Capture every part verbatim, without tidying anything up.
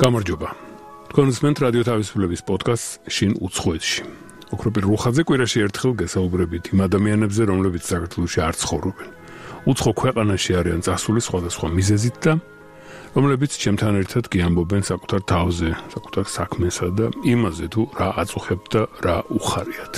გამარჯობა. თქვენ უსმენთ რადიო თავისუფლების პოდკასტს შინ უცხოეთში. ოქროპირ რუხაძე კვირაში ერთხელ გესაუბრებით იმ ადამიანებზე, რომლებიც საქართველოში არ ცხოვრობენ. უცხო ქვეყანაში არიან წასული სხვადასხვა მიზეზით და რომლებიც ჩემთან ერთად გიამბობენ საკუთარ თავზე, საკუთარ საქმესა და იმაზე თუ რა აწუხებთ და რა უხარიათ.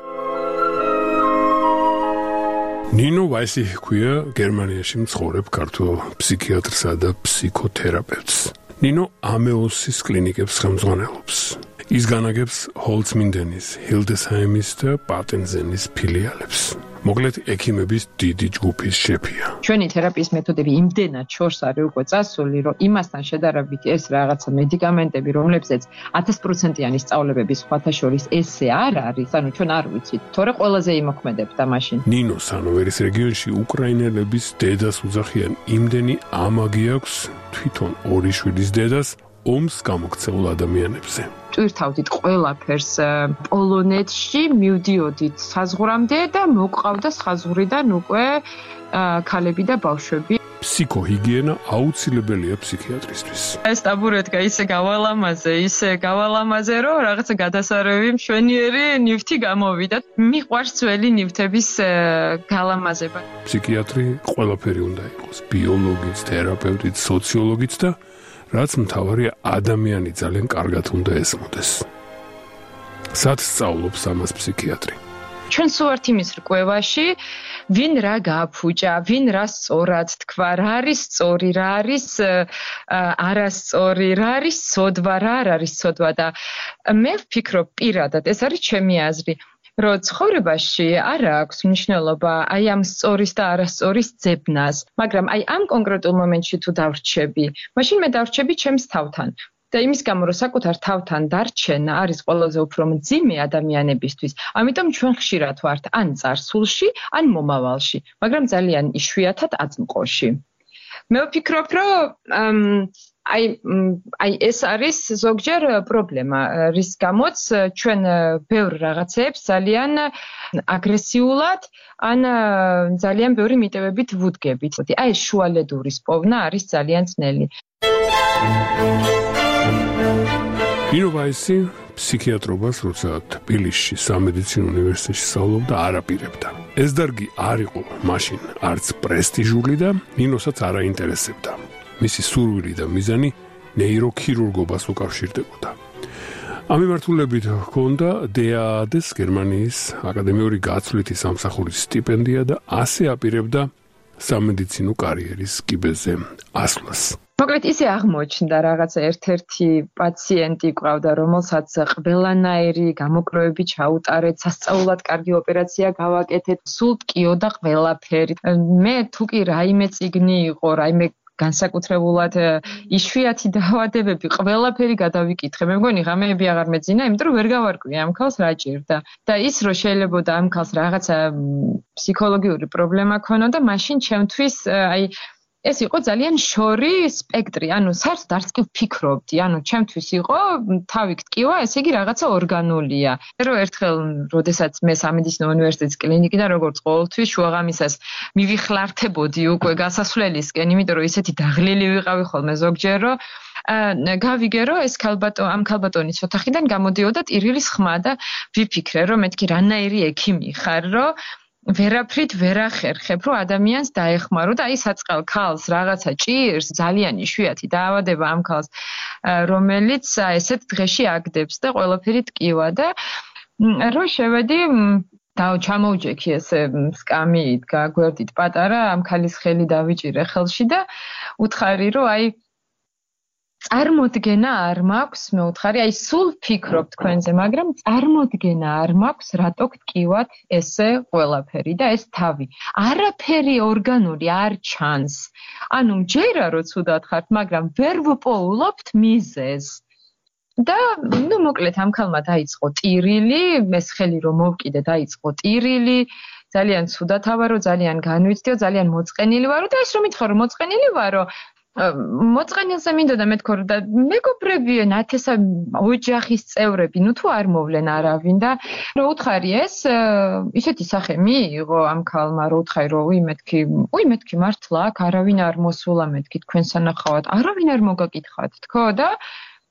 ნინო ვაისი ჰქვია, გერმანიაში მცხოვრებ ქართველ ფსიქიატრსა და ფსიქოთერაპევტს. ნინო ამეოსის კლინიკებს ხელმძღვანელობს. ის განაგებს ჰოლცმინდენის, ჰილდესჰაიმის და პატენზენის ფილიალებს. მოკლედ ექიმების დიდი ჯგუფის შეფია. ჩვენი თერაპიის მეთოდები იმდენად შორს არის უკვე წასული, რომ იმასთან შედარებით ეს რაღაცა მედიკამენტები, რომლებზეც ათას პროცენტიანი სწავლებების სხვათა შორის ესე არ არის, ანუ ჩვენ არ ვიცით, თორე ყველაზე იმოქმედებდა მაშინ. ნინო სანოვერის რეგიონში უკრაინელების დედას უძახიან იმდენი ამაგი აქვს თვითონ ორი შვილის დედას ომს გამოქცეულ ადამიანებზე. ტვირთავდით ყველაფერს პოლონეთში, მივდიოდით საზღვრამდე და მოყავდა საზღვრიდან უკვე ქალები და ბავშვები. ფსიქოჰიგიენა აუცილებელია ფსიქიატრისთვის. ეს ტაბურეტკა ისე გავალამაზე, ისე გავალამაზე, რომ რაღაცა გადასარევი მშვენიერი ნივთი გამოვიდა. მიყვარს ძველი ნივთების გალამაზება. ფსიქიატრი ყველაფერი უნდა იყოს, ბიოლოგიც, თერაპევტიც, სოციოლოგიც და რაც მთავარია, ადამიანი ძალიან კარგად უნდა ესმოდეს. სად სწავლობს ამას ფსიქიატრი? ჩვენ სულ ვართ იმის რკვევაში, ვინ რა გააფუჭა, ვინ რა სწორად თქვა, რა არის სწორი, რა არის არასწორი, რა არის ცოდვა, რა არ არის ცოდვა და მე ვფიქრობ პირადად, ეს არის ჩემი აზრი. რომ ცხოვრებაში არ აქვს მნიშვნელობა აი ამ სწორის და არასწორის ძებნას, მაგრამ აი ამ კონკრეტულ მომენტში თუ დავრჩები, მაშინ მე დავრჩები ჩემს თავთან. და იმის გამო, რომ საკუთარ თავთან დარჩენა არის ყველაზე უფრო მძიმე ადამიანებისთვის, ამიტომ ჩვენ ხშირად ვართ ან წარსულში, ან მომავალში, მაგრამ ძალიან იშვიათად აწმყოში. მე ვფიქრობ, რომ აი აი ეს არის ზოგჯერ პრობლემა, რის გამოც ჩვენ ბევრ რაღაცებს ძალიან აგრესიულად ან ძალიან ბევრი მიტევებით ვუდგებით. აი ეს შუალედურის პოვნა არის ძალიან ძნელი. ნინო ვაისი ფსიქიატრობას როცა თბილისში სამედიცინო უნივერსიტეტში სწავლობდა არ აპირებდა. ეს დარგი არ იყო მაშინ არც პრესტიჟული და ნინოსაც არ აინტერესებდა. მისი სურვილი და მიზანი ნეიროქირურგობას უკავშირდებოდა. ამ მიმართულებით ჰქონდა დე ა ად-ს გერმანიის აკადემიური გაცვლითი სამსახურის სტიპენდია და ასე აპირებდა სამედიცინო კარიერის კიბეზე ასვლას. მოკლედ ისე აღმოჩნდა რაღაცა ერთ-ერთი პაციენტი ყავდა, რომელსაც ყველანაირი გამოკვლევები ჩაუტარეთ, სასწაულად კარგი ოპერაცია გავაკეთეთ, სულ ტკიოდა ყველაფერი. მე თუ კი რაიმე წიგნი იყო, რაიმე განსაკუთრებულად იშვიათი დაავადებები, ყველაფერი გადავიკითხე. მე მგონი ღამეები აღარ მეძინა, იმიტომ რომ ვერ გავარკვია ამ ქალს რა ჭირდა. და ის რო შეიძლება ამ ქალს რაღაცა ფსიქოლოგიური პრობლემა ქონოდა, მაშინ ჩემთვის აი ეს იყო ძალიან შორი სპექტრი, ანუ საერთოდ არც კი ვფიქრობდი, ანუ ჩემთვის იყო თავი გტკივა, ესე იგი რაღაცა ორგანულია. რომ ერთხელ, როდესაც მე სამედიცინო უნივერსიტეტის კლინიკიდან როგორც ყოველთვის შუაღამისას მივიხლართებოდი უკვე გასასვლელისკენ, იმიტომ რომ ისეთი დაღლილი ვიყავი ხოლმე ზოგჯერ, რომ გავიგე, რომ ეს ქალბატონი, ამ ქალბატონის ოთახიდან გამოდიოდა ტირილის ხმა და ვიფიქრე, რომ მეთქი რანაირი ექიმი ხარ, რომ ვერაფრით ვერ ახერხებ, რომ ადამიანს დაეხმარო და აი საწყალ ქალს რაღაცა ჭირს, ძალიან იშვიათი დაავადება ამ ქალს, რომელიც ესეთ დღეში აგდებს და ყველაფერი ტკივა და რო შევედი და ჩამოვჯექი ესე სკამი იდგა გვერდით პატარა, ამ ქალის ხელი დავიჭირე ხელში და უთხარი, რომ აი წარმოდგენა არ მაქვს, მე უთხარი, აი სულ ფიქრობ თქვენზე, მაგრამ წარმოდგენა არ მაქვს, რატო გტკივათ ესე ყველაფერი და ეს თავი. არაფერი ორგანული არ ჩანს. ანუ მჯერა რომ ცუდად ხართ, მაგრამ ვერ ვპოულობთ მიზეზს. და ნუ მოკლედ ამ ქალმა დაიწყო ტირილი, ეს ხელი რომ მოვკიდე დაიწყო ტირილი, ძალიან ცუდად ავარო, ძალიან განვიცდიო, ძალიან მოწყენილი ვარო და ეს რომ მითხრა რომ მოწყენილი ვარო, მოწყენილზე მინდოდა მეთქო და მეგობრები ნათესა ოჯახის წევრები ნუ თუ არ მოვლენ არავინ და რო უთხარი ეს ისეთი სახე მიიღო ამ ქალმა რო უთხარი რომ უი მეთქი უი მეთქი მართლა აქ არავინ არ მოსულა მეთქი თქვენ სანახავად არავინ არ მოგაკითხათ თქო და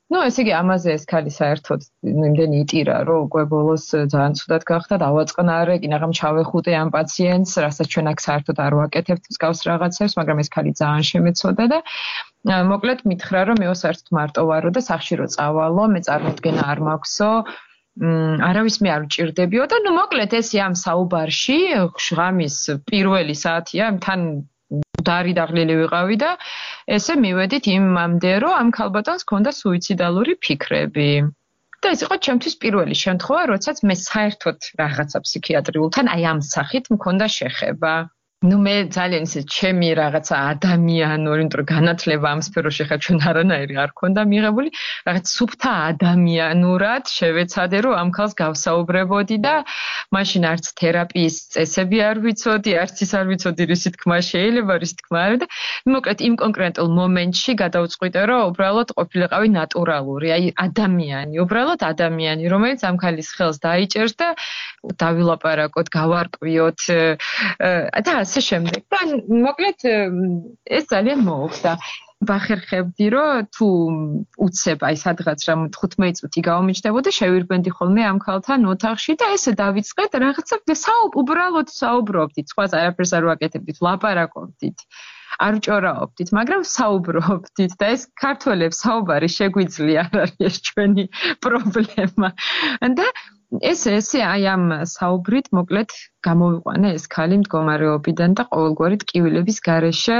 ну, ესე იგი, ამაზე ეს ქალი საერთოდ იმდენი იტირა, რომ უკვე ბოლოს ძალიან ცუდად გახდა, დავაწყნა არა, კინაღამ ჩავეხუტე ამ პაციენტს, რასაც ჩვენ აქ საერთოდ არ ვაკეთებთ მსგავს რაღაცებს, მაგრამ ეს ქალი ძალიან შემეცოდა და მოკლედ მითხრა, რომ მეო საერთოდ მარტო ვარო და სახში რო წავალო, მე წარმოდგენა არ მაქვსო, არავის მე არ ვჭირდებიო და ნუ მოკლედ ესე ამ საუბარში ღამის პირველი საათია, თან დარი დაღლილი ვიყავი და ესე მივედით იმამდე, რომ ამ ქალბატონს ჰქონდა სუიციდალური ფიქრები. და ეს იყო ჩემთვის პირველი შემთხვევა, როდესაც მე საერთოდ რაღაცა ფსიქიატრიულთან აი ამ სახით მქონდა შეხება. ну მე ძალიან ისე ჩემი რაღაცა ადამიანური, იმიტომ რომ განათლება ამ სფეროში ხა ჩვენ არანაირი არ ქონდა მიღებული, რაღაც სუფთა ადამიანურად შევეცადე, რომ ამ ქალს გავსაუბრებოდი და მაშინ არც თერაპიის წესები არ ვიცოდი, არც ის არ ვიცოდი, რისი თქმა შეიძლება, რისი თქმა არა და მოკლედ იმ კონკრეტულ მომენტში გადავწყვიტე, რომ უბრალოდ ყოფილიყავი ნატურალური, აი ადამიანი, უბრალოდ ადამიანი, რომელიც ამ ქალის ხელს დაიჭერს და დავილაპარაკოთ, გავარკვიოთ და ასე შემდეგ. და მოკლედ ეს ძალიან მოუხდა. ვახერხებდი, რომ თუ უცებ აი სადღაც რა ხუთმეტი წუთი გავამიჩნდებოდა, შევირბენდი ხოლმე ამ ქალთან ოთახში და ესე დავიწყეთ რაღაცა საუბ უბრალოდ საუბრობდით, სხვას არაფერს არ ვაკეთებდით, ლაპარაკობდით. არ ვჭორაობდით, მაგრამ საუბრობდით და ეს ქართველებს საუბარი შეგვიძლია, არ არის ეს ჩვენი პრობლემა. და ეს ესე აი ამ საუბრით მოკლედ გამოვიყვანა ეს ქალი მდგომარეობიდან და ყოველგვარი ტკივილების გარეშე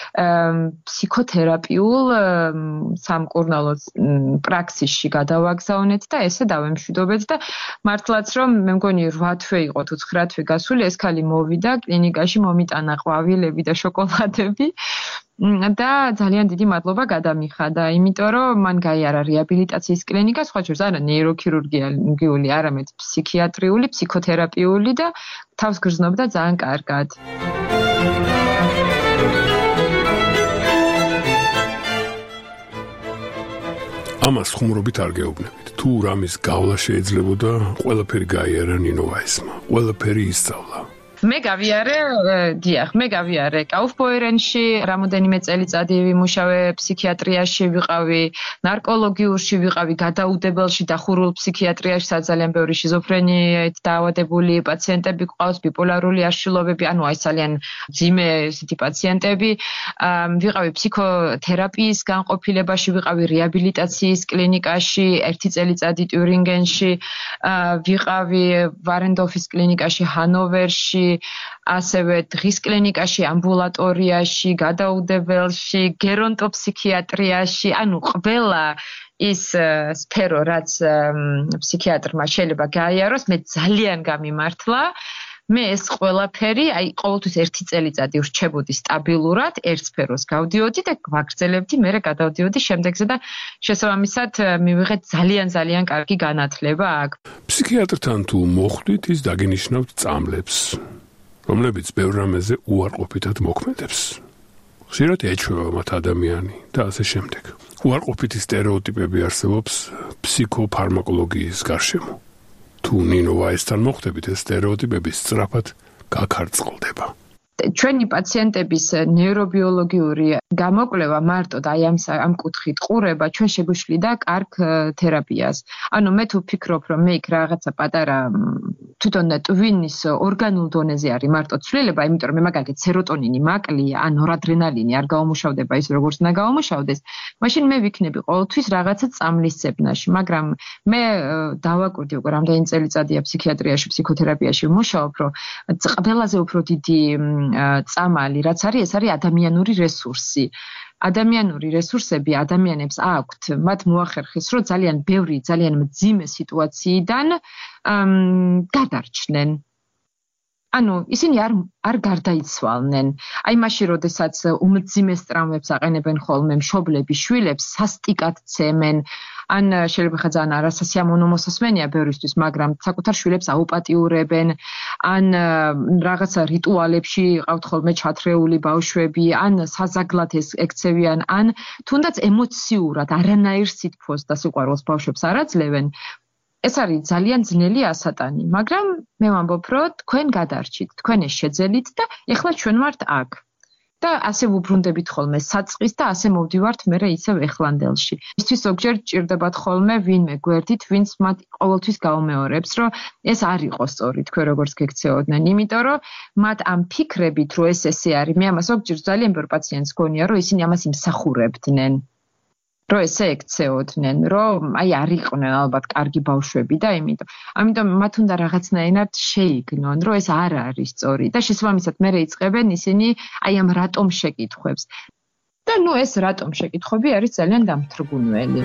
ფსიქოთერაპიულ სამკურნალო პრაქსისში გადავაგზავნეთ და ესე დავემშვიდობეთ და მართლაც რომ მე მგონი რვა თვე იყო თუ ცხრა თვე გასული, ეს ქალი მოვიდა კლინიკაში, მომიტანა ყვავილები და შოკოლადები და ძალიან დიდი მადლობა გადამიხადა, იმიტომ რომ მან გაიარა რეაბილიტაციის კლინიკა, სხვა შორის არა ნეიროქირურგიული, არამედ ფსიქიატრიული, ფსიქოთერაპიული და თავს გრძნობდა ძალიან კარგად. ამას ხუმრობით არ გეუბნებით. თუ რამის გავლა შეიძლებოდა, ყველაფერი გაიარა ნინოვაისმა. ყველაფერი ისწავლა. მე გავიარე, დიახ, მე გავიარე კაუფბოიერენში, რამოდენიმე წელიწადი ვიმუშავე ფსიქიატრიაში, ვიყავი ნარკოლოგიურში, ვიყავი გადაუდებელში, დახურულ ფსიქიატრიაში, ძალიან ბევრი შიზოფრენიით დაავადებული პაციენტები გვყავს, ბიპოლარული აშლილობები, ანუ აი ძალიან ძიმე ესეთი პაციენტები, ვიყავი ფსიქოთერაპიის განყოფილებაში, ვიყავი რეაბილიტაციის კლინიკაში, ერთი წელიწადი ტიურინგენში, ვიყავი ვარენდორფის კლინიკაში, ჰანოვერში, ასევე დღის კლინიკაში, ამბულატორიაში, გადაუდებელში, გერონტოფსიქიატრიაში, ანუ ყველა ის სფერო, რაც ფსიქიატრმა შეიძლება გაიაროს, მე ძალიან გამიმართლა. მე ეს ყველაფერი, აი ყოველთვის ერთი წელიწადი ვრჩებოდი სტაბილურად, ერთ სფეროს გავდიოდი და ვაგრძელებდი, მერე გადავდიოდი შემდეგზე და შესაბამისად მივიღეთ ძალიან ძალიან კარგი განათლება აქ. ფსიქიატრთან თუ მოხვდით, ის დაგინიშნავთ წამლებს, რომლებიც ბევრ რამეზე უარყოფითად მოქმედებს. ხშირად ეჩვევა მათ ადამიანი და ასე შემდეგ. უარყოფითი სტერეოტიპები არსებობს ფსიქოფარმაკოლოგიის გარშემო. თუ ნინოვაისთან მოხვდებით, ეს სტერეოტიპები სწრაფად გაქარწყლდება. ჩვენი პაციენტების ნეირობიოლოგიური გამოკვლევა მარტო და აი ამ ამ კუთხით ყურება ჩვენ შეგვიშლიდა კარგ თერაპიას. ანუ მე თუ ვფიქრობ, რომ მე იქ რაღაცა პატარა თვითონ ტვინის ორგანულ დონეზე არის მარტო ცვლილება, იმიტომ რომ მე მაგალითად სეროტონინი მაკლია, ან ნორადრენალინი არ გაუმუშავდება ის როგორც უნდა გაუმუშავდეს, მაშინ მე ვიქნები ყოველთვის რაღაცა წამლის ცებნაში, მაგრამ მე დავაკვირდი უკვე რამდენი წელიწადია ფსიქიატრიაში, ფსიქოთერაპიაში ვმუშაობ, რომ ყველაზე უფრო დიდი წამალი, რაც არის, ეს არის ადამიანური რესურსი. ადამიანური რესურსები ადამიანებს აქვთ, მათ მოახერხეს, რომ ძალიან ბევრი, ძალიან მძიმე სიტუაციიდან გადარჩნენ. ანუ ისინი არ არ გარდაიცვალნენ. აი მაშინ, როდესაც უმძიმეს ტრამვებს აყენებენ ხოლმე მშობლები შვილებს, სასტიკად ცემენ, ან შეიძლება ხა ძალიან არასასიამოვნო მოსასმენია ბევრისთვის, მაგრამ საკუთარ შვილებს აუპატიურებენ, ან რაღაცა რიტუალებში ყავთ ხოლმე ჩათრეული ბავშვები, ან საზაგლად ექცევიან, ან თუნდაც ემოციურად არანაირ სითბოს და სიყვარულს ბავშვებს არ აძლევენ. ეს არის ძალიან ძნელი ასატანი, მაგრამ მე ვამბობ, რომ თქვენ გადარჩით, თქვენ ეს შეძელით და ეხლა ჩვენ ვართ აქ. და ასე ვუბრუნდებით ხოლმე საწყის და ასე მოვდივართ მერე ისევ ეხლანდელში. ისთვის ზოგჯერ ჭირდებათ ხოლმე ვინმე გვერდით, ვინც მათ ყოველთვის გაუმეორებს, რომ ეს არ იყოს სწორი თქვენ როგორც გექცეოდნენ, იმიტომ რომ მათ ამ ფიქრებით რომ ეს ესე არის, მე ამას ზოგჯერ ძალიან ბევრ პაციენტს გონია, რომ ისინი ამას იმსახურებდნენ. რომ ესე ექცეოდნენ, რომ აი არ იყვნენ ალბათ კარგი ბავშვები და იმიტომ. ამიტომ მათ უნდა რაღაცნაირად შეიგნონ, რომ ეს არ არის სწორი და შესაბამისად მერე იწყებენ ისინი აი ამ რატომ შეკითხვებს. და ნუ ეს რატომ შეკითხვები არის ძალიან დამთრგუნველი.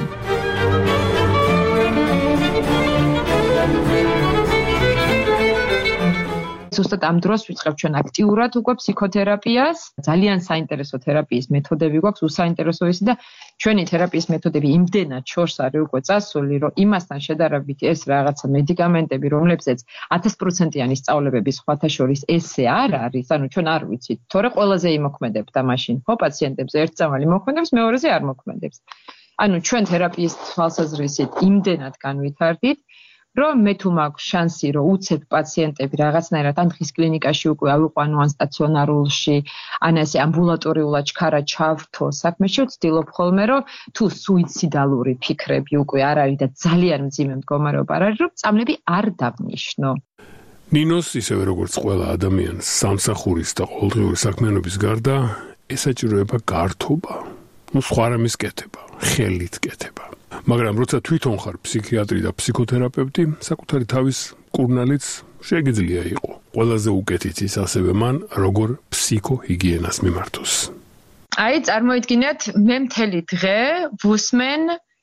ზუსტად ამ დროს ვიწყებ ჩვენ აქტიურად უკვე ფსიქოთერაპიას. ძალიან საინტერესო თერაპიის მეთოდები გვაქვს, უსაინტერესო ისი და ჩვენი თერაპიის მეთოდები იმდენად შორს არის უკვე წასული, რომ იმასთან შედარებით ეს რაღაცა მედიკამენტები, რომლებზეც ათას პროცენტიანი სწავლებების სხვათა შორის ესე არ არის, ანუ ჩვენ არ ვიცით, თორე ყველაზე იმოქმედებდა მაშინ, ხო, პაციენტებზე ერთ წამალი მოქმედებს, მეორეზე არ მოქმედებს. ანუ ჩვენ თერაპიის თვალსაზრისით იმდენად განვითარდით, რომ მე თუ მაქვს შანსი, რომ უცებ პაციენტები რაღაცნაირად ან დღის კლინიკაში უკვე ავიყვანო ან სტაციონარულში, ან ესე ამბულატორიულად ჩქარა ჩავრთო საქმეში, ვცდილობ ხოლმე, რომ თუ სუიციდალური ფიქრები უკვე არ არის და ძალიან მძიმე მდგომარეობა არ არის, რომ წამლები არ დავნიშნო. ნინოს ისევე როგორც ყველა ადამიანს სამსახურის და ყოველდღიური საქმიანობის გარდა ესაჭიროება გართობა, ნუ სხვა რამის კეთება, ხელით კეთება. მაგრამ როცა თვითონ ხარ ფსიქიატრი და ფსიქოთერაპევტი, საკუთარი თავის კურნალიც შეგიძლია იყო. ყველაზე უკეთიც ის ასევე მან, როგორ ფსიქოჰიგიენას მიმართოს. აი, წარმოიდგინეთ, მე მთელი დღე ვუსმენ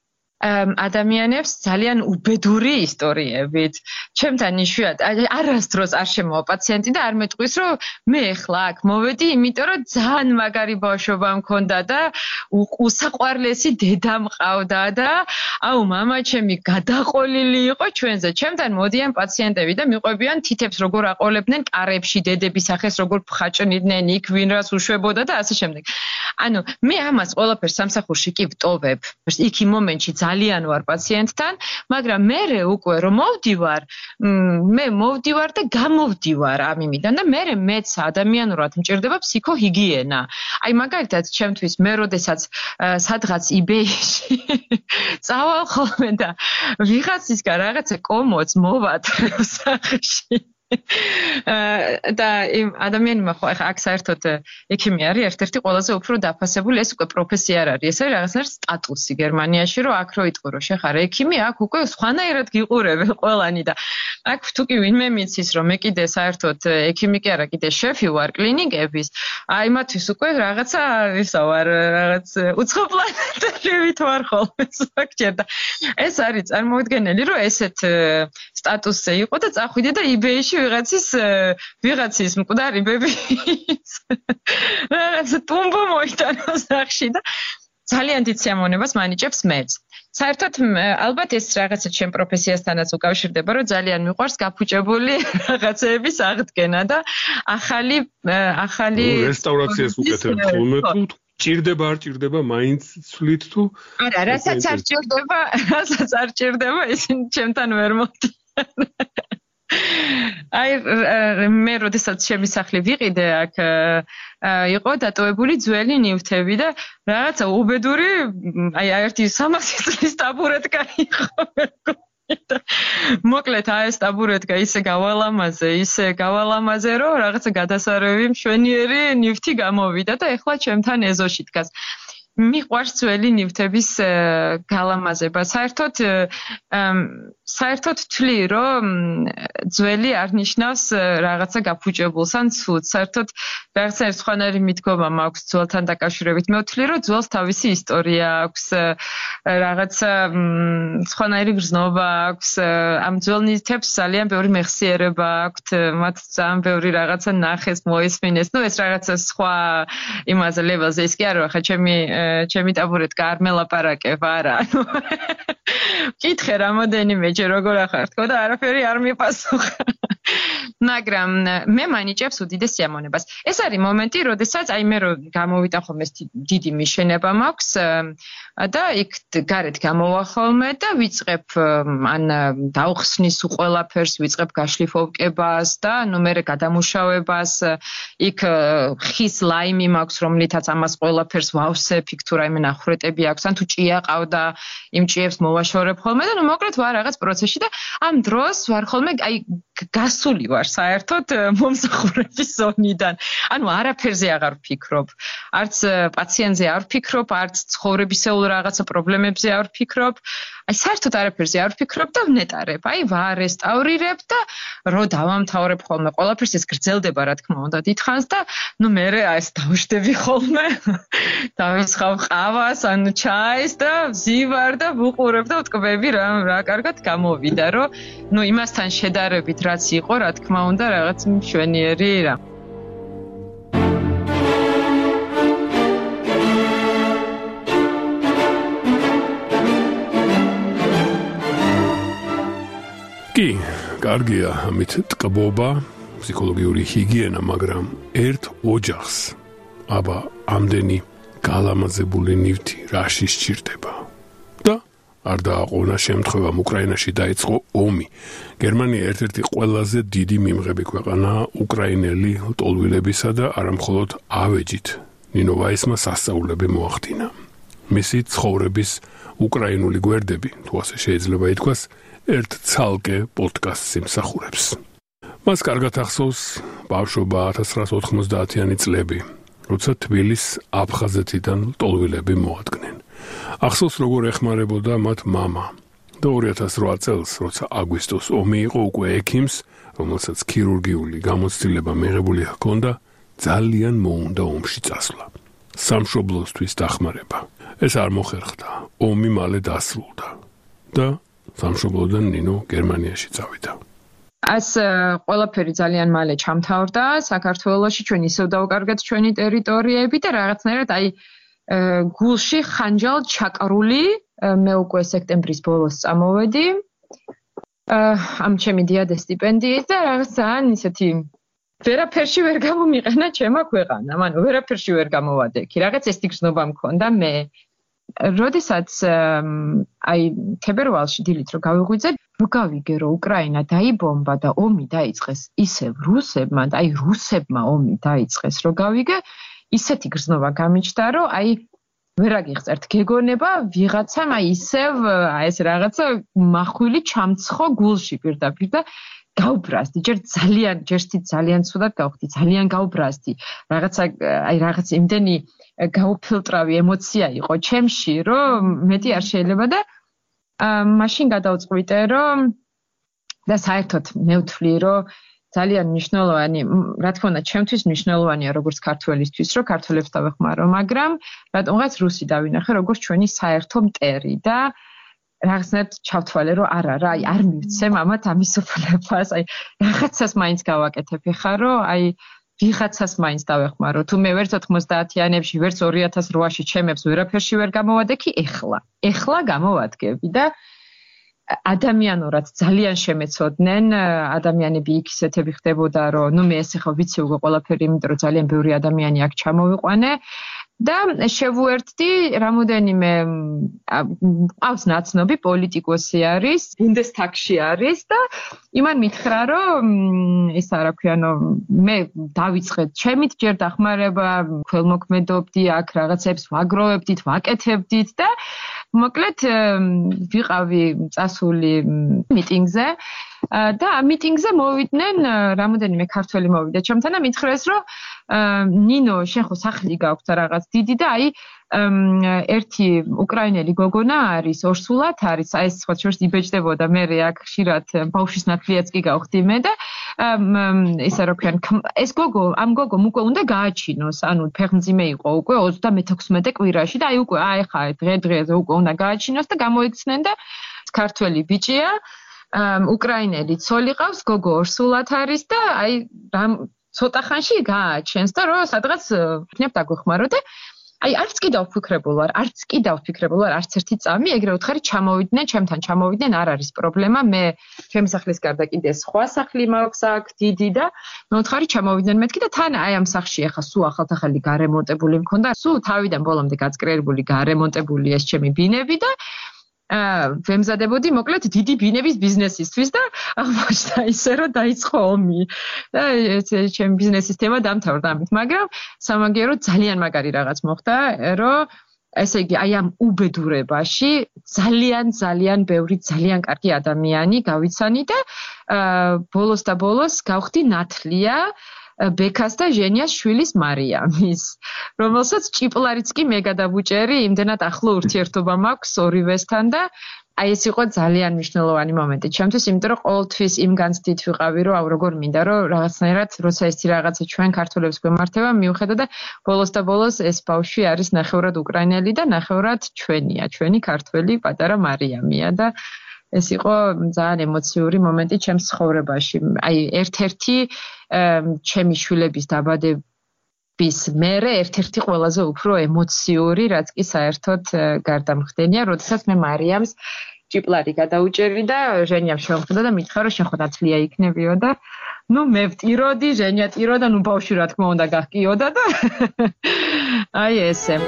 ადამიანებს ძალიან უბედური ისტორიებით. ჩემთან იშვიათ არასდროს არ შემოვა პაციენტი და არ მეტყვის, რომ მე ახლა აქ მოვედი, იმიტომ რომ ძალიან მაგარი ბავშვობა მქონდა და უსაყვარლესი დედა მყავდა და აუ მამა ჩემი გადაყოლილი იყო ჩვენზე. ჩემთან მოდიან პაციენტები და მიყვებიან თითებს როგორ აყოლებდნენ კარებში, დედების სახეს როგორ ფხაჭნიდნენ, იქ ვინ რას უშვებოდა და ასე შემდეგ. ანუ მე ამას ყველაფერს სამსახურში კი ვტოვებ. იქ იმ მომენტში ძალიან ვარ პაციენტთან, მაგრამ მე უკვე რომ მოვდივარ, მე მოვდივარ და გამოვდივარ ამ იმიდან და მე მეც ადამიანურად მჭირდება ფსიქოჰიგიენა. აი მაგალითად ჩემთვის მე როდესაც სადღაც eBay-ში წავალ ხოლმე და ვიღაცისგან რაღაცა კომოც მოვატრევ სახში. და იმ ადამიანმა ხო ახლა აქ საერთოდ ექიმი არის ერთ-ერთი ყველაზე უფრო დაფასებული, ეს უკვე პროფესია არ არის, ეს არის რაღაცნაირ სტატუსი გერმანიაში, რომ აქ რო იტყვი რომ შეხარ ექიმი, აქ უკვე სხვანაირად გიყურებენ ყველანი და აქ თუ კი ვინმე მიცის რომ მე კიდე საერთოდ ექიმი კი არა, კიდე შეფი ვარ კლინიკების, აი მათთვის უკვე რაღაცა ისა ვარ, რაღაც უცხოპლანეტარივით ვარ ხოლმე ზოგჯერ და ეს არის წარმოუდგენელი, რომ ესეთ სტატუსზე იყო და წახვიდე და eBay-ში ვიღაცის ვიღაცის მკვდარი ბებიის რაღაც ტუმბო მოიტანო სახში და ძალიან დიდ სიამოვნებას მანიჭებს მეც. საერთოდ ალბათ ეს რაღაცა ჩემ პროფესიასთანაც უკავშირდება, რომ ძალიან მიყვარს გაფუჭებული რაღაცეების აღდგენა და ახალი ახალი რესტავრაციას უკეთებ ხოლმე თუ ჭირდება არ ჭირდება მაინც ცვლით თუ არა, რასაც არ ჭირდება, რასაც არ ჭირდება, ისინი ჩემთან ვერ მოდიან. აი მე როდესაც ჩემი სახლი ვიყიდე, აქ იყო დატოვებული ძველი ნივთები და რაღაცა უბედური, აი ერთი სამასი წლის ტაბურეტკა იყო. მოკლედ აი ეს ტაბურეტკა ისე გავალამაზე, ისე გავალამაზე, რომ რაღაცა გადასარევი მშვენიერი ნივთი გამოვიდა და ეხლა ჩემთან ეზოში დგას. მიყვარს ძველი ნივთების გალამაზება. საერთოდ საერთოდ თვლი, რომ ძველი არ ნიშნავს რაღაცა გაფუჭებულს ან ცუდს. საერთოდ რაღაცა სხვანაირი მიდგომა მაქვს ძველთან დაკავშირებით. მე ვთვლი, რომ ძველს თავისი ისტორია აქვს, რაღაცა სხვანაირი გრძნობა აქვს. ამ ძველ ნივთებს ძალიან ბევრი მეხსიერება აქვთ, მათ ძალიან ბევრი რაღაცა ნახეს, მოისმინეს. ნუ ეს რაღაცა სხვა იმაზე ლეველზე ის კი არა, ხა ჩემი ჩემი ტაბურეტკა არ მელაპარაკებ, არა. კითხე რამოდენიმეჯერ როგორ ახარ თქო და არაფერი არ მიპასუხა. მაგრამ მე მაინიჭებს უდიდეს სიამოვნებას. ეს არის მომენტი, როდესაც აი მე რო გამოვიდა ხოლმე დიდი მიშენება მაქვს და იქ გარეთ გამოვა ხოლმე და ვიწყებ ან დავხსნის უყველაფერს, ვიწყებ გაშლიფოვკებას და ნუ მე გადამუშავებას. იქ ხის ლაიმი მაქვს, რომლითაც ამას ყველაფერს ვავსებ, იქ თუ რაიმე ნახვრეტები აქვს, ან თუ ჭია ყავდა, იმ ჭიებს მოვაშორებ ხოლმე და ნუ მოკლედ ვარ რაღაც პროცესში და ამ დროს ვარ ხოლმე აი გასული ვარ საერთოდ მომსახურების ზონიდან. ანუ არაფერზე აღარ ვფიქრობ. არც პაციენტზე არ ვფიქრობ, არც ცხოვრებისეულ რაღაცა პრობლემებზე არ ვფიქრობ. აი საერთოდ არაფერზე არ ვფიქრობ და ვნეტარებ. აი ვარესტავრირებ და რო დავამთავრებ ხოლმე ყველაფერს ეს გრძელდება რა თქმა უნდა დიდხანს და ნუ მე აი ეს დავშდები ხოლმე. დავისხავ ყავას, ანუ ჩაის და ვზივარ და ვუყურებ და ვტკბები რა რა კარგად გამოვიდა, რომ ნუ იმასთან შედარებით რაც იყო, რა თქმა უნდა, რაღაც მშვენიერი რა. კი, კარგია ამით ტკბობა, ფსიქოლოგიური ჰიგიენა, მაგრამ ერთ ოჯახს აბა ამდენი გალამაზებული ნივთი რაში სჭირდება. და არ დააყოვნა შემთხვევამ უკრაინაში დაიწყო ომი. გერმანია ერთ-ერთი ყველაზე დიდი მიმღები ქვეყანაა უკრაინელი ლტოლვილებისა და არამხოლოდ ავეჯით ნინო ვაისმა სასწაულები მოახდინა. მისი ცხოვრების უკრაინული გვერდები, თუ ასე შეიძლება ითქვას, ერთ ცალკე პოდკასტს იმსახურებს. მას კარგად ახსოვს ბავშვობა ათას ცხრაას ოთხმოცდაათიანი წლები, როცა თბილისს აფხაზეთიდან ლტოლვილები მოადგნენ. ახსოვს როგორ ეხმარებოდა მათ მამა და ორი ათას რვა წელს, როცა აგვისტოს ომი იყო, უკვე ექიმს, რომელსაც ქირურგიული გამოცდილება მიღებული ჰქონდა, ძალიან მოუნდა ომში წასვლა. სამშობლოსთვის დახმარება. ეს არ მოხერხდა. ომი მალე დასრულდა და სამშობლოდან ნინო გერმანიაში წავიდა. ეს ყველაფერი ძალიან მალე ჩამთავრდა საქართველოში, ჩვენ ისევ დავკარგეთ ჩვენი ტერიტორიები და რაღაცნაირად აი გულში ხანჯალ ჩაკრული მე უკვე სექტემბრის ბოლოს წამოვედი. ამ ჩემი დიადეს სტიპენდიით და რაღაც ძალიან ისეთი ვერაფერში ვერ გამომიყენა ჩემა ქვეყანა. ანუ ვერაფერში ვერ გამოვადექი. რაღაც ესეთი გზნობა მქონდა მე. როდესაც აი თებერვალში დილით რო გავიღვიძე, რო გავიგე რომ უკრაინა დაიბომბა და ომი დაიწყეს ისევ რუსებმა და აი რუსებმა ომი დაიწყეს, რო გავიგე, ისეთი გზნობა გამიჩნდა, რომ აი ვერ აგიღწერთ გეგონება ვიღაცამ აი ისევ აი ეს რაღაცა მახვილი ჩამცხო გულში პირდაპირ და გავბრაზდი, ჯერ ძალიან ჯერში ძალიან ცუდად გავხდი, ძალიან გავბრაზდი. რაღაცა აი რაღაც იმდენი გაუფილტრავი ემოცია იყო ჩემში, რომ მეტი არ შეიძლება და მაშინ გადავწყვიტე, რომ და საერთოდ მე ვთვლი, რომ ძალიან მნიშვნელოვანი, რა თქმა უნდა, ჩემთვის მნიშვნელოვანია როგორც ქართველისთვის, რომ ქართველებს დავეხმარო, მაგრამ რატომღაც რუსი დავინახე, როგორც ჩვენი საერთო მტერი და რაღაცნაირად ჩავთვალე, რომ არა რა, აი არ მივცემ ამათ ამის უფლებას, აი რაღაცას მაინც გავაკეთებ ხა, რომ აი ვიღაცას მაინც დავეხმარო. თუ მე ვერც ოთხმოცდაათიანებში, ვერც ორი ათას რვაში ჩემებს ვერაფერში ვერ გამოვადექი, ეხლა. ეხლა გამოვადგები და ადამიანურად ძალიან შემეცოდნენ, ადამიანები იქ ისეთები ხდებოდა, რომ ნუ მე ეს ახლა ვიცი უკვე ყველაფერი, იმიტომ რომ ძალიან ბევრი ადამიანი აქ ჩამოვიყვანე. და შევუერთდი რამოდენიმე ყავს ნაცნობი პოლიტიკოსი არის, ბუნდესტაგში არის და იმან მითხრა, რომ ეს რა ქვია, ნო მე დავიწყეთ ჩემით ჯერ დახმარება, ქველმოქმედობდი აქ რაღაცებს ვაგროვებდით, ვაკეთებდით და მოკლედ ვიყავი წასული მიტინგზე და ამ მიტინგზე მოვიდნენ რამოდენიმე ქართველი მოვიდა ჩემთან და მითხრეს, რომ ნინო, შენ ხო სახლი გაქვს რაღაც დიდი და აი ერთი უკრაინელი გოგონა არის, ორსულად არის, აი ეს სხვა შორს იბეჭდებოდა მე აქ ხშირად ბავშვის ნათლიაც კი გავხდი მე და ესა რა ქვია, ეს გოგო, ამ გოგომ უკვე უნდა გააჩინოს, ანუ ფეხმძიმე იყო უკვე ოცდამეთექვსმეტე კვირაში და აი უკვე აი ხა დღე დღეზე უკვე უნდა გააჩინოს და გამოიქცნენ და ქართველი ბიჭია, უკრაინელი ცოლი ყავს, გოგო ორსულად არის და აი ცოტა ხანში გააჩენს და რომ სადღაც ვქნებ დაგვეხმარო და აი არც კი დავფიქრებულ ვარ, არც კი დავფიქრებულ ვარ არც ერთი წამი, ეგრე უთხარი ჩამოვიდნენ, ჩემთან ჩამოვიდნენ, არ არის პრობლემა, მე ჩემი სახლის გარდა კიდე სხვა სახლი მაქვს აქ დიდი და მე უთხარი ჩამოვიდნენ მეთქი და თან აი ამ სახლში ახლა სულ ახალ-ახალი გარემონტებული მქონდა, სულ თავიდან ბოლომდე გაწკრერებული გარემონტებული ეს ჩემი ბინები და აა ვემზადებოდი მოკლედ დიდი ბინების ბიზნესისთვის და აღმოჩნდა ისე რომ დაიწყო ომი და ჩემი ბიზნესის თემა დამთავრდა ამით, მაგრამ სამაგიეროდ ძალიან მაგარი რაღაც მოხდა, რომ ესე იგი აი ამ უბედურებაში ძალიან ძალიან ბევრი ძალიან კარგი ადამიანი გავიცანი და აა ბოლოს და ბოლოს გავხდი ნათლია ბექას და ჟენიას შვილის მარიამის, რომელსაც ჭიპლარიც კი მე გადავუჭერი, იმდენად ახლო ურთიერთობა მაქვს ორივესთან და აი ეს იყო ძალიან მნიშვნელოვანი მომენტი ჩემთვის, იმიტომ რომ ყოველთვის იმ განცდით ვიყავი, რომ აუ როგორ მინდა, რომ რაღაცნაირად როცა ეს რაღაცა ჩვენ ქართველებს გვემართება, მივხვდა და ბოლოს და ბოლოს ეს ბავშვი არის ნახევრად უკრაინელი და ნახევრად ჩვენია, ჩვენი ქართველი პატარა მარიამია და ეს იყო ძალიან ემოციური მომენტი ჩემს ცხოვრებაში. აი ერთ-ერთი ჩემი შვილების დაბადების მერე ერთ-ერთი ყველაზე უფრო ემოციური, რაც კი საერთოდ გარდამხდენია, როდესაც მე მარიამს ჭიპლარი გადაუჭერი და ჟენიამ შემოხვდა და მითხრა, რომ შენ ხო ნათლია იქნებიო და ნუ მე ვტიროდი, ჟენია ტიროდა, ნუ ბავშვი რა თქმა უნდა გახკიოდა და აი ესე.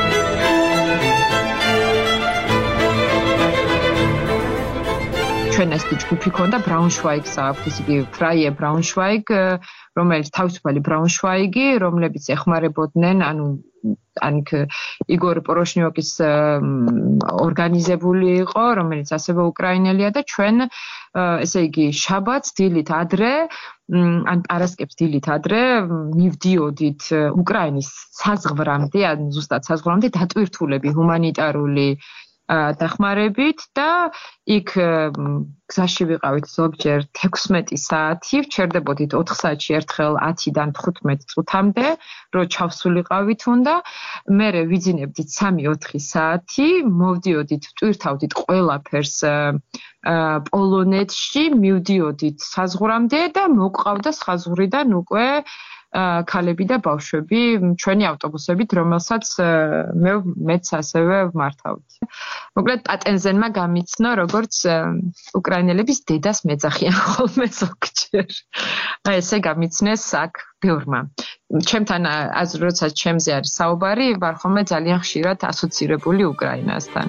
ჩვენ ეს ჯგუფი ქონდა ბრაუნშვაიგს აქვს, ისე იგი ფრაიე ბრაუნშვაიგ, რომელიც თავისუფალი ბრაუნშვაიგი, რომლებიც ეხმარებოდნენ, ანუ ანკ იგორ პოროშნიოკის ორგანიზებული იყო, რომელიც ასევე უკრაინელია და ჩვენ ესე იგი შაბათს დილით ადრე, ან პარასკევს დილით ადრე მივდიოდით უკრაინის საზღვრამდე, ან ზუსტად საზღვრამდე დატვირთულები ჰუმანიტარული დახმარებით და იქ გზაში ვიყავით ზოგჯერ თექვსმეტი საათი, ვჩერდებოდით ოთხ საათში ერთხელ ათიდან თხუთმეტ წუთამდე, რომ ჩავსულიყავით უნდა, მერე ვიძინებდით სამი ოთხი საათი, მოვდიოდით, ვტვირთავდით ყველაფერს პოლონეთში, მივდიოდით საზღვრამდე და მოგვყავდა საზღვრიდან უკვე ქალები და ბავშვები ჩვენი ავტობუსებით, რომელსაც მე მეც ასევე ვმართავდი. მოკლედ პატენზენმა გამიცნო, როგორც უკრაინელების დედას მეძახიან ხოლმე ზოგჯერ. აი ესე გამიცნეს აქ ბევრმა. ჩემთან როცა ჩემზე არის საუბარი, ვარ ხოლმე ძალიან ხშირად ასოცირებული უკრაინასთან.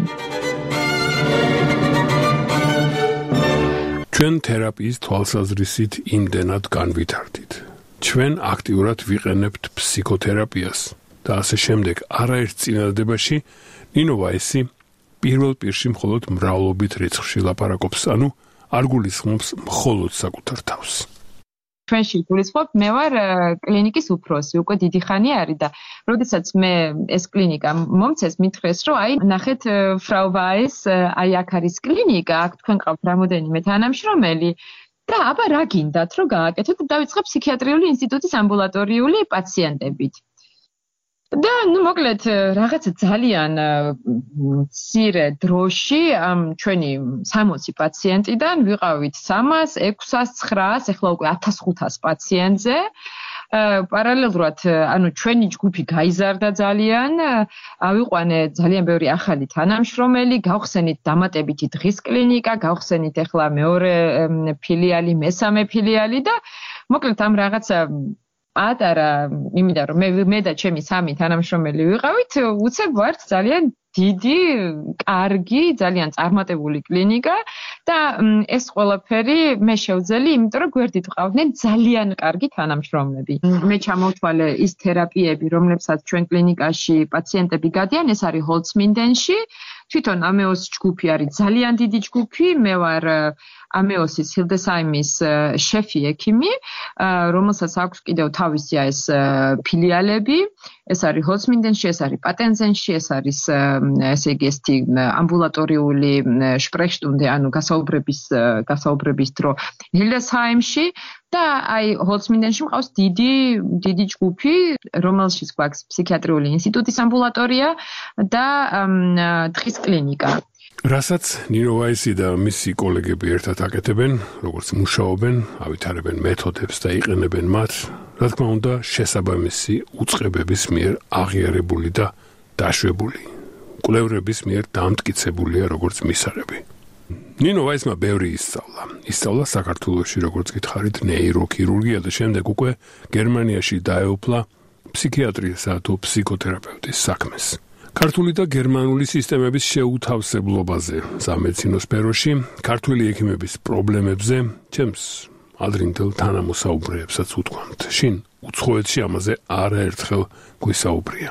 ჩვენ თერაპიის თვალსაზრისით იმდენად განვითარდით. ჩვენ აქტიურად ვიყენებთ ფსიქოთერაპიას და ასე შემდეგ. არაერთ წინადადებაში ნინო ვაისი პირველ პირში მხოლოდ მრავლობით რიცხვში ლაპარაკობს, ანუ არ გულისხმობს მხოლოდ საკუთარ თავს. ჩვენში გულისხმობ, მე ვარ კლინიკის უფროსი, უკვე დიდი ხანი არის და როდესაც მე ეს კლინიკა მომცეს, მითხრეს, რომ აი ნახეთ ფრაუ ვაის, აი აქ არის კლინიკა, აქ თქვენ ყავთ რამოდენიმე თანამშრომელი და აბა რა გინდათ რომ გააკეთოთ და დავიწყე ფსიქიატრიული ინსტიტუტის ამბულატორიული პაციენტებით. და ნუ მოკლედ რაღაცა ძალიან მცირე დროში ამ ჩვენი სამოცი პაციენტიდან ვიყავით სამას, ექვსას, ცხრაას, ეხლა უკვე ათას ხუთას პაციენტზე. პარალელურად, ანუ ჩვენი ჯგუფი გაიზარდა ძალიან, ავიყვანე ძალიან ბევრი ახალი თანამშრომელი, გავხსენით დამატებითი დღის კლინიკა, გავხსენით ეხლა მეორე ფილიალი, მესამე ფილიალი და მოკლედ ამ რაღაცა პატარა, იმიტომ რომ მე მე და ჩემი სამი თანამშრომელი ვიყავით, უცებ ვართ ძალიან დიდი, კარგი, ძალიან წარმატებული კლინიკა და ეს ყველაფერი მე შევძელი, იმიტომ რომ გვერდით ვყავდნენ ძალიან კარგი თანამშრომლები. მე ჩამოვთვალე ის თერაპიები, რომლებსაც ჩვენ კლინიკაში პაციენტები გადიან, ეს არის ჰოლცმინდენში. თვითონ ამეოს ჯგუფი არის ძალიან დიდი ჯგუფი, მე ვარ ამეოსის ჰილდესაიმის შეფი ექიმი, რომელსაც აქვს კიდევ თავისი ეს ფილიალები, ეს არის ჰოლცმინდენში, ეს არის პატენზენში, ეს არის ესე იგი ესეთი ამბულატორიული შპრეშტუნდე, ანუ გასაუბრების გასაუბრების დრო ჰილდესაიმში და აი ჰოლცმინდენში მყავს დიდი დიდი ჯგუფი, რომელშიც გვაქვს ფსიქიატრიული ინსტიტუტის ამბულატორია და დღის კლინიკა. რასაც ნინო ვაისი და მისი კოლეგები ერთად აკეთებენ, როგორც მუშაობენ, ავითარებენ მეთოდებს და იყენებენ მათ, რა თქმა უნდა, შესაბამისი უწყებების მიერ აღიარებული და დაშვებული, კვლევრების მიერ დამტკიცებულია როგორც მისარები. ნინო ვაისმა ბევრი ისწავლა. ისწავლა საქართველოში, როგორც გითხარით, ნეიროქირურგია და შემდეგ უკვე გერმანიაში დაეუფლა ფსიქიატრიასა თუ ფსიქოთერაპევტის საქმეს. ქართული და გერმანული სისტემების შეუთავსებლობაზე სამედიცინო სფეროში, ქართული ექიმების პრობლემებზე, ჩემს ადრინდელ თანამოსაუბრეებსაც უთქვამთ. შინ უცხოეთში ამაზე არაერთხელ გვისაუბრია.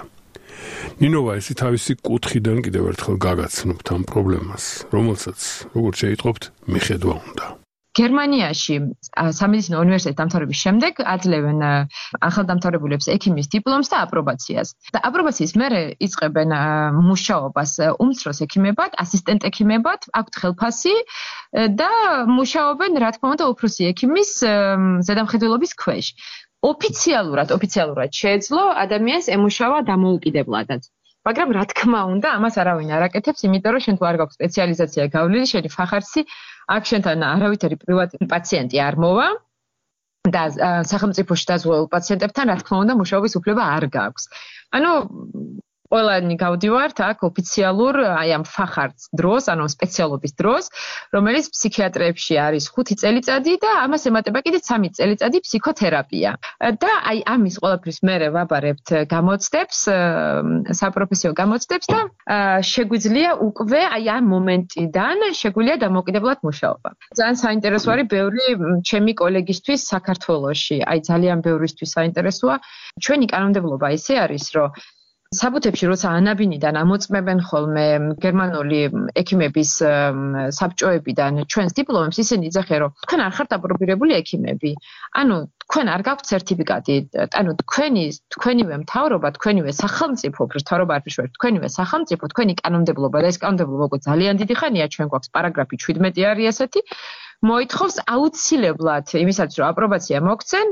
ნინო ვაისი თავისი კუთხიდან კიდევ ერთხელ გაგაცნობთ ამ პრობლემას, რომელსაც, როგორც შეიტყობთ, მიხედვა უნდა. გერმანიაში სამედიცინო უნივერსიტეტის დამთავრების შემდეგ აძლევენ ახალდამთავრებულებს ექიმის დიპლომს და აპრობაციას. და აპრობაციის მერე იწყებენ მუშაობას უმცროს ექიმებად, ასისტენტ ექიმებად, აქვთ ხელფასი და მუშაობენ, რა თქმა უნდა, უფროსი ექიმის ზედამხედველობის ქვეშ. ოფიციალურად, ოფიციალურად შეეძლო ადამიანს ემუშავა დამოუკიდებლადაც. მაგრამ რა თქმა უნდა, ამას არავინ არ აკეთებს, იმიტომ რომ შენ თუ არ გაქვს სპეციალიზაცია გავლილი, შენი ფახარცი აქ შენთან არავითარი პრივატი პაციენტი არ მოვა და სახელმწიფოში დაზღვეულ პაციენტებთან რა თქმა უნდა მუშაობის უფლება არ გაქვს. ანუ ყველანი გავდივართ აქ ოფიციალურ აი ამ ფახარც დროს, ანუ სპეციალობის დროს, რომელიც ფსიქიატრებში არის ხუთი წელიწადი და ამას ემატება კიდე სამი წელიწადი ფსიქოთერაპია. და აი ამის ყველაფრის მერე ვაბარებთ გამოცდებს, საპროფესიო გამოცდებს და შეგვიძლია უკვე აი ამ მომენტიდან შეგვიძლია დამოუკიდებლად მუშაობა. ძალიან საინტერესო არის ბევრი ჩემი კოლეგისთვის საქართველოში, აი ძალიან ბევრისთვის საინტერესოა. ჩვენი კანონმდებლობა ისე არის, რომ საბუთებში როცა ანაბინიდან ამოწმებენ ხოლმე გერმანული ექიმების საბჭოებიდან ჩვენს დიპლომებს, ისინი იძახიან, რომ თქვენ არ ხართ აპრობირებული ექიმები. ანუ თქვენ არ გაქვთ სერტიფიკატი, ანუ თქვენი თქვენივე მთავრობა, თქვენივე სახელმწიფო, მთავრობა არ ვიშვერ, თქვენივე სახელმწიფო, თქვენი კანონმდებლობა და ეს კანონმდებლობა უკვე ძალიან დიდი ხანია, ჩვენ გვაქვს პარაგრაფი შვიდმეტი არის ასეთი, მოითხოვს აუცილებლად იმისაც, რომ აპრობაცია მოგცენ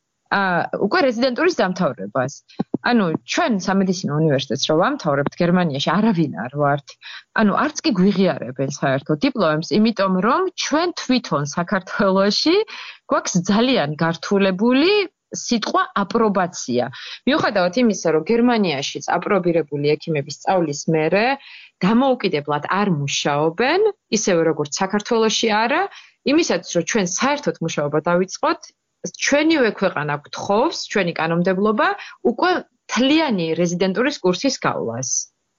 უკვე რეზიდენტურის დამთავრებას. ანუ ჩვენ სამედიცინო უნივერსიტეტს რო ვამთავრებთ გერმანიაში არავინ არ ვართ. ანუ არც კი გვიღიარებენ საერთოდ დიპლომებს, იმიტომ რომ ჩვენ თვითონ საქართველოში გვაქვს ძალიან გართულებული სიტყვა აპრობაცია. მიუხედავად იმისა, რომ გერმანიაშიც აპრობირებული ექიმების სწავლის მერე დამოუკიდებლად არ მუშაობენ, ისევე როგორც საქართველოში არა, იმისაც რომ ჩვენ საერთოდ მუშაობა დავიწყოთ, ჩვენივე ქვეყანა გთხოვს, ჩვენი კანონმდებლობა უკვე მთლიანი რეზიდენტურის კურსის გავლას.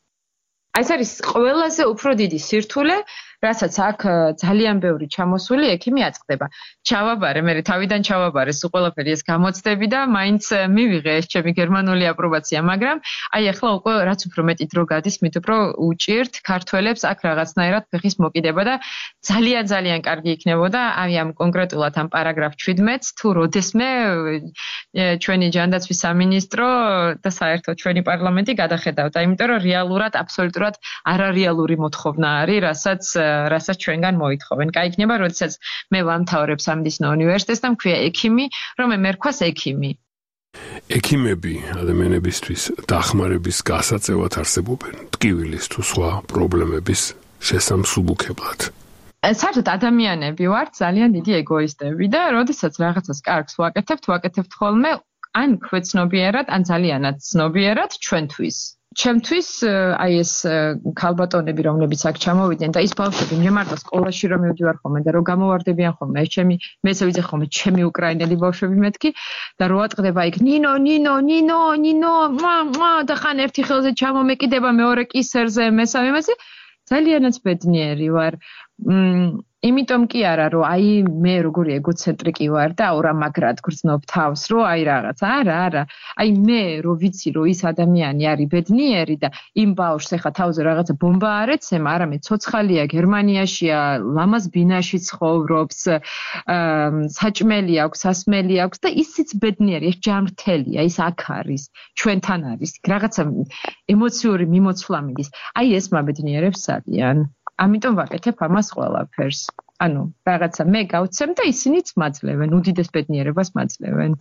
ეს არის ყველაზე უფრო დიდი სირთულე, რასაც აქ ძალიან ბევრი ჩამოსული ექიმი აწყდება. ჩავაბარე, მე თავიდან ჩავაბარე სულ ყველაფერი ეს გამოცდები და მაინც მივიღე ეს ჩემი გერმანული აპრობაცია, მაგრამ აი ახლა უკვე რაც უფრო მეტი დრო გადის, მით უფრო უჭირთ ქართველებს აქ რაღაცნაირად ფეხის მოკიდება და ძალიან ძალიან კარგი იქნებოდა აი ამ კონკრეტულად ამ პარაგრაფ შვიდმეტს თუ როდესმე ჩვენი ჯანდაცვის სამინისტრო და საერთოდ ჩვენი პარლამენტი გადახედავდა, იმიტომ რომ რეალურად აბსოლუტურად არარეალური მოთხოვნა არის, რასაც რასაც ჩვენგან მოითხოვენ. გაიქნება, როდესაც მე ვამთავრებ სამედიცინო უნივერსიტეტს და მქვია ექიმი, რომ მე მერქვას ექიმი. ექიმები ადამიანებისთვის დახმარების გასაწევად არსებობენ ტკივილის თუ სხვა პრობლემების შესამსუბუქებლად. საერთოდ ადამიანები ვართ ძალიან დიდი ეგოისტები და როდესაც რაღაცას კარგს ვაკეთებთ, ვაკეთებთ ხოლმე ან ქვეცნობიერად, ან ძალიანაც ცნობიერად ჩვენთვის. ჩემთვის აი ეს ქალბატონები, რომლებიც აქ ჩამოვიდნენ და ის ბავშვები, მე მარტო სკოლაში რომ მივდივარ ხოლმე და რომ გამოვარდებიან ხოლმე, ეს ჩემი მეც ვიცი ხოლმე ჩემი უკრაინელი ბავშვები მეთქი და რო ატყდება იქ ნინო, ნინო, ნინო, ნინო, მა, მა და ხან ერთი ხელზე ჩამომეკიდება, მეორე კისერზე, მესამე მასე ძალიანაც ბედნიერი ვარ. იმიტომ კი არა, რომ აი მე როგორი ეგოცენტრიკი ვარ და აურამაგრად გრძნობ თავს, რომ აი რაღაც, არა, არა. აი მე რო ვიცი, რომ ის ადამიანი არის ბედნიერი და იმ ბავშვს ეხა თავზე რაღაცა ბომბა არ ეცემა, არამედ ცოცხალია, გერმანიაშია, ლამაზ ბინაში ცხოვრობს, საჭმელი აქვს, სასმელი აქვს და ისიც ბედნიერი, ეს ჯანმრთელია, ის აქ არის, ჩვენთან არის, რაღაცა ემოციური მიმოცვლა მიდის. აი ეს მაბედნიერებს ძალიან. ამიტომ ვაკეთებ ამას ყველაფერს. ანუ რაღაცა მე გავცემ და ისინიც მაძლევენ, უდიდეს ბედნიერებას მაძლევენ.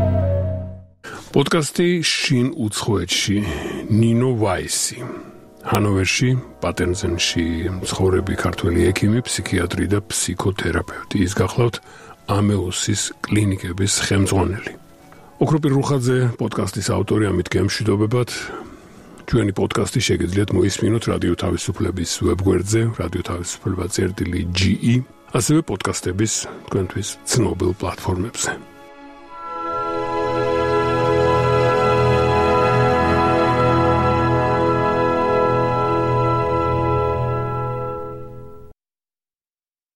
პოდკასტი შინ უცხოეთში, ნინო ვაისი. ჰანოვერში, პატენზენში მცხოვრები ქართველი ექიმი, ფსიქიატრი და ფსიქოთერაპევტი. ის გახლავთ ამეუსის კლინიკების ხელმძღვანელი. ოქროპირ რუხაძე პოდკასტის ავტორი, ამით გემშვიდობებათ. ჩვენი პოდკასტი შეგიძლიათ მოისმინოთ რადიო თავისუფლების ვებგვერდზე, რადიო თავისუფლება წერტილი ჯი ი, ასევე პოდკასტების თქვენთვის ცნობილ პლატფორმებზე.